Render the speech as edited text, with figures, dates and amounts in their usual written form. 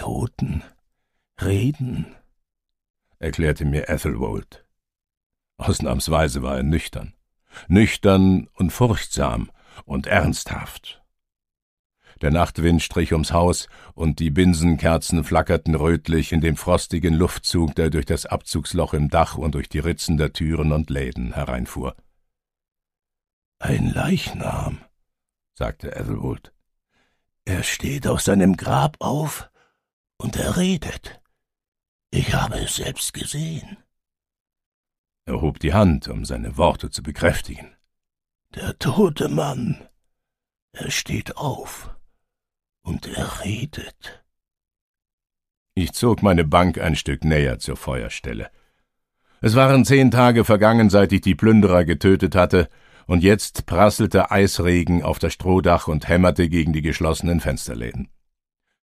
Toten reden«, erklärte mir Ethelwold. Ausnahmsweise war er nüchtern und furchtsam und ernsthaft. Der Nachtwind strich ums Haus, und die Binsenkerzen flackerten rötlich in dem frostigen Luftzug, der durch das Abzugsloch im Dach und durch die Ritzen der Türen und Läden hereinfuhr. »Ein Leichnam«, sagte Ethelwold. »Er steht aus seinem Grab auf und er redet. Ich habe es selbst gesehen.« Er hob die Hand, um seine Worte zu bekräftigen. »Der tote Mann, er steht auf und er redet.« Ich zog meine Bank ein Stück näher zur Feuerstelle. Es waren 10 Tage vergangen, seit ich die Plünderer getötet hatte, und jetzt prasselte Eisregen auf das Strohdach und hämmerte gegen die geschlossenen Fensterläden.